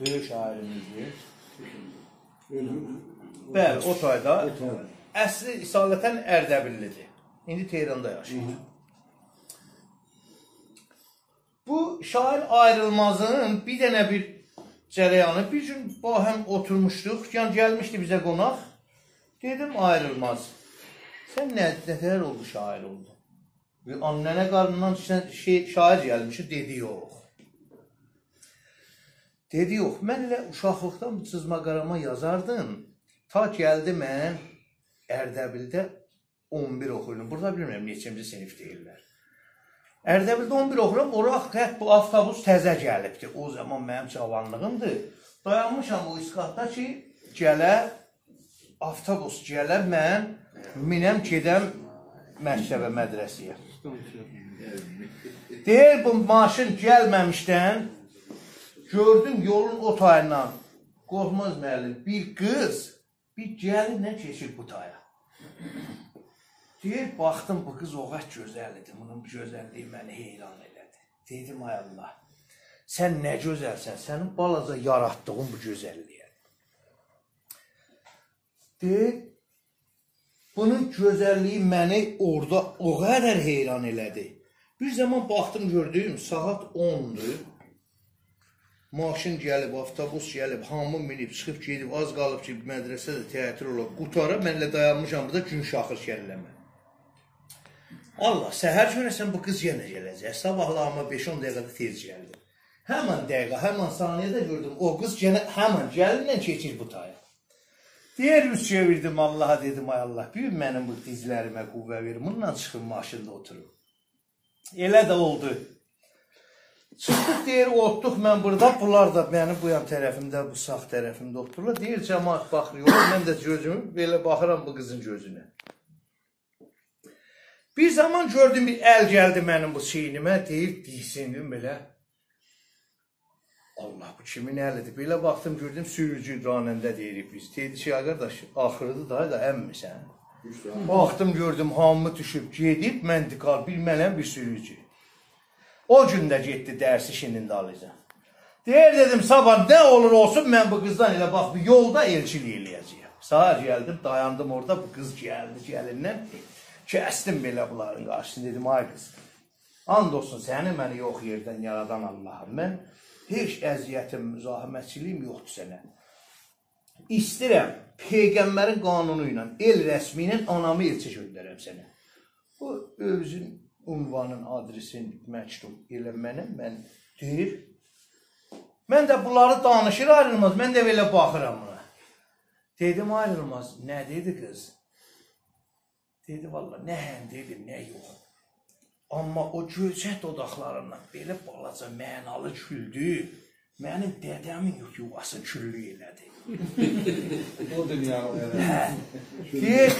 Böyük şairimizdir. Bəli, o tayda. Əsli isalətən Ərdəbillidir. İndi Tehranda yaşayır. Bu şair ayrılmazın bir dənə bir cərəyanı. Bir gün bahəm oturmuşduq. Yəni gəlmişdi bizə qonaq. Dedim ayrılmaz. Sən nə qədər oldu şair oldu? Annənə qarnından şair gəlmişi. Dedi yox. Dedi yox. Mən elə uşaqlıqdan cızma qarama yazardım. Ta gəldi mən Ərdəbildə 11 oxuyurdum. Burada bilmirəm neçəmci sinif deyirlər. Ərdəbildə 11 oxuyuram. Oraq bu avtobus təzə gəlibdir. O zaman mənim cavanlığımdır. Dayanmışam o iskatda ki, gələr, avtobus gələr, mən minəm gedəm məktəbə, mədrəsiyə. Deyir, bu maşın gəlməmişdən gördüm yolun o tayından. Qorxmaz müəllim, bir qız, bir gəlinlə keçir bu taya. Deyir, baxdım, bu qız oğat gözəllidir. Bunun gözəlliyi məni heyran elədi. Dedim, ay Allah, sən nə gözəlsən, sənin balaca yaratdığın bu gözəlliyə. Deyir, bunun gözəlliyi məni orada o qədər heyran elədi. Bir zaman baxdım, gördüm, saat 10'dur. Maşın gəlib, avtobus gəlib, hamı minib, çıxıb gedib, az qalıb ki, mədrəsədə teatr olub, qutara, mənlə dayanmışam burada gün şaxır şərləmə. Allah, səhər görəsən bu qız yenə gələcək. Sabahlama 5-10 dəqiqədə tez gəldi. Həmən dəqiqə, həmən saniyədə gördüm, o qız həmən gəlinlə keçir bu taya. Deyər üç çevirdim Allaha, dedim, ay Allah, bir mənim bu dizlərimə qüvvə verim, bununla çıxım maşında oturum. Elə də oldu. Çıxdıq, deyir, otduq mən burada, bunlar da mənim bu yan tərəfimdə, bu sağ tərəfimdə otururlar. Deyir, cəmaat baxır, mən də gözümü, belə baxıram bu qızın gözünə. Bir zaman gördüm, bir əl gəldi mənim bu çiynimə, deyir, diysindim belə. Allah, bu kimin əlidir? Belə baxdım, gördüm, sürücü ranəndə deyirik biz. Deyir ki, qardaş, axırıdır da əmmisən. Baxdım, gördüm, hamı düşüb, gedib, məndikal, bilmələm bir sürücü. O gün də getdi, dərsi işinində alacaq. Deyir, dedim, sabah nə olur olsun, mən bu qızdan elə bax, bu yolda elçilik eləyəcəyəm. Sağır gəldim, dayandım orada, bu qız gəldi, gəlindən. Kəsdim belə bunların qarşısını, dedim, ay qız, and olsun səni, məni yox yerdən yaradan Allahım. Mən heç əziyyətim, müzahimətçiliyim yoxdur sənə. İstirəm, Peyğəmbərin qanunu ilə, el rəsmi ilə anamı elçi göndərəm sənə. Bu özün ünvanın, adresin məktub elə mənə, mən deyir. Mən də bunları danışır ayrılmaz, mən də belə baxıram buna. Dedim, ayrılmaz, nə dedi qız? Dedi, valla, nə həm dedi, nə yox. Amma o gölçək dodaqlarından belə balaca mənalı küldü, mənim dədəmin yuvası küllü elədi. O dünyanı elədi. Deyir,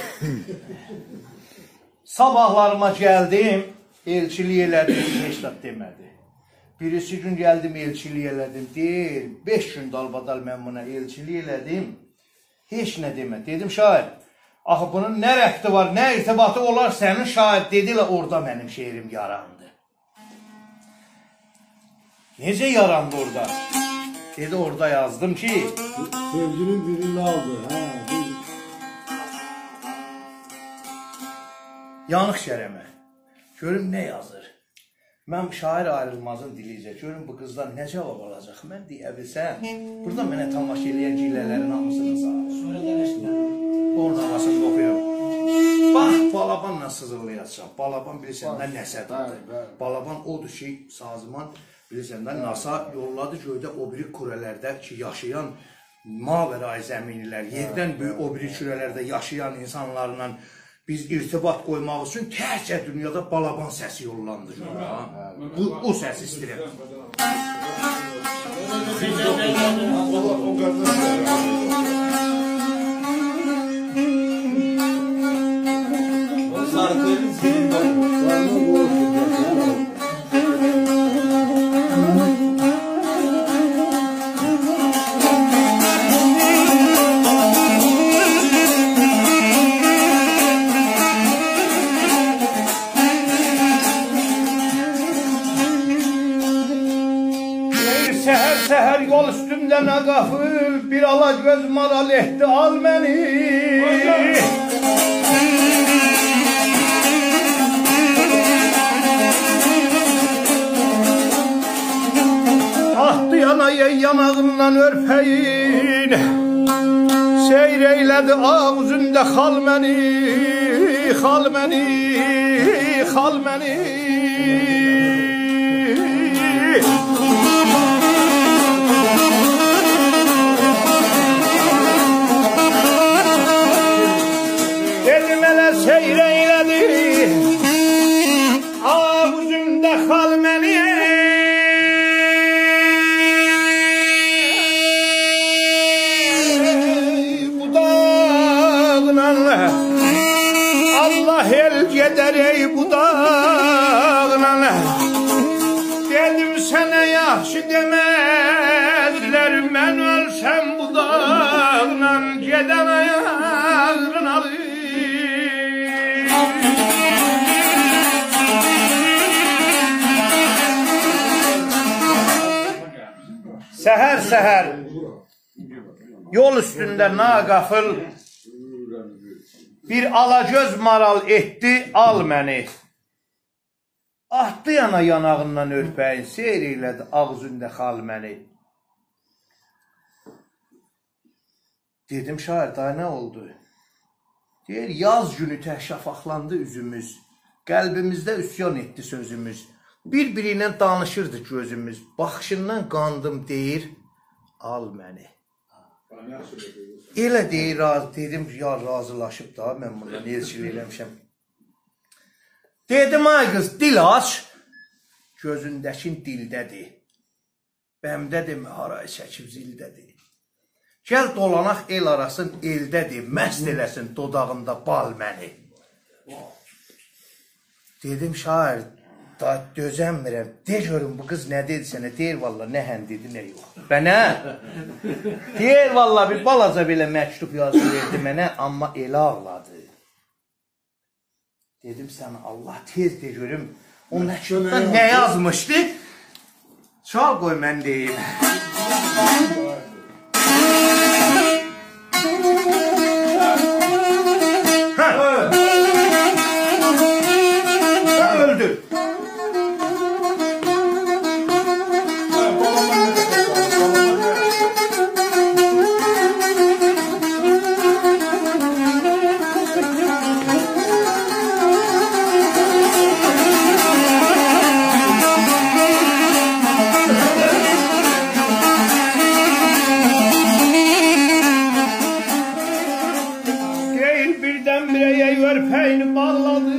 sabahlarıma gəldim, elçilik elədim, heç də demədi. Birisi gün gəldim, elçilik elədim, deyir, 5 gün dalbadal mən buna elçilik elədim, heç nə demədi. Dedim, şair, axı bunun nə rəbti var, nə irtibatı olar sənin şair, dedilə, orada mənim şeirim yarandı. Necə yarandı orada? Dedi, orada yazdım ki, sevginin birini aldı. Yanıq şərəmə, görüm nə yazır. Mən şair ayrılmazın diliyəcək, görüm bu qızdan nə cavab alacaq. Mən deyə bilsəm, burada mənə tamaşa eləyən gillələrin hamısını sağ. Sonra gəlişdən. Onun havasını oxuyuram. Bax, balabanla sızırlayacaq. Balaban bilirsən də nəsədir. Balaban odur ki, sazıman bilirsən də NASA yolladı göydə o biri kürələrdə ki, yaşayan mavərai zəminlər, yerdən böyük o biri kürələrdə yaşayan insanlarla biz irtibat qoymaq üçün təhcə dünyada balaban səsi yollandı. O səs istəyirəm. Seher seher yol üstünde ne gafıl, bir alagöz maral ehti al beni. Ahtı yanayı yanağından örpeyin, seyreyledi ağzında hal beni, hal beni, hal beni. Dedim hele seyreyledi ağzında hal beni. Allah el geder ey budağına. Dedim sana yaxşı demezler, ben ölsem budağına, geden ayağın alır. Seher seher yol üstünde nagafıl, bir alagöz maral etdi al məni. Ahtı yana yanağından örpəyin, seyr eylədi ağzında xal məni. Dedim şair daha nə oldu? Deyir yaz günü şafaqlandı üzümüz, qəlbimizdə üsyan etdi sözümüz. Bir-biriyle danışırdı gözümüz, baxışından qandım deyir al məni. Elə deyir, dedim ya razılaşıb da mən bundan elçilik eləmişəm. Dedim ay qız dil aç, gözündəkin dildədir. Bəmdədir, haray çəkib zildədir. Gəl dolanaq el arasın eldədir, məst eləsin dodağında bal məni. Dedim şair, da dözəmmirəm, de görüm bu qız nə dedi sənə, deyir valla nə hən dedi, nə yox. Və nə? Deyir valla bir balaca belə məktub yazı verdi mənə, amma elə ağladı. Dedim sənə Allah tez de görüm, o məktubda nə yazmışdı? Çal qoy mən deyim. Öldür. Birdenbire örpeğini bağladı.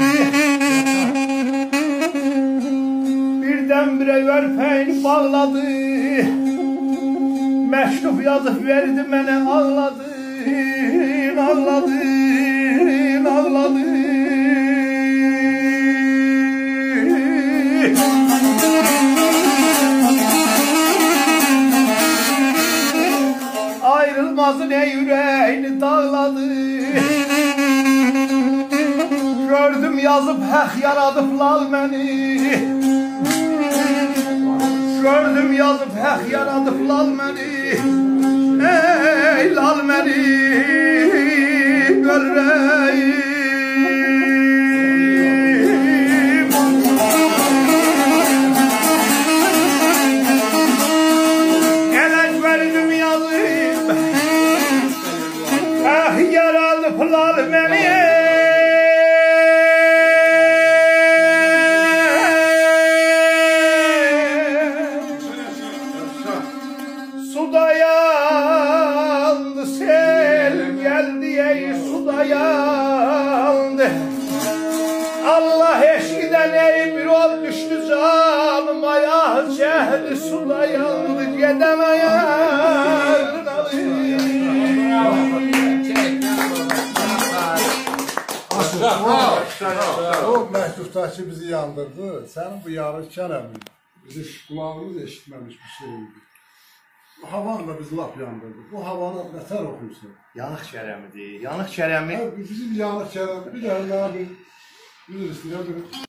Birdenbire örpeğini bağladı. Mektup yazıp verdi mənə ağladı. Ağladı, ağladı. Ayrılmazın ey yüreğini dağladı. Gördüm yazıp hək yaradıp lal məni. Gördüm yazıp hək yaradıp lal məni. Ey lal məni görürəm. Elək verdim yazıp hək yaradıp lal məni. Suda yandı, sel geldi ey suda yandı. Allah eşkiden ey bir ol düştü canım, ayağı cehdi suda yandı, gedem ayağın O məktubdakı bizi yandırdı. Sənin bu yarı kələmin bizi kulağımız eşitməmiş bir şeydi. Bu havan da bizi lap yandırdı. Bu havanı nətər oxuyursun? Yanıq kərəmidir, yanıq kərəmi. Bizim yanıq kərəm bir dənə bir istəyirəm.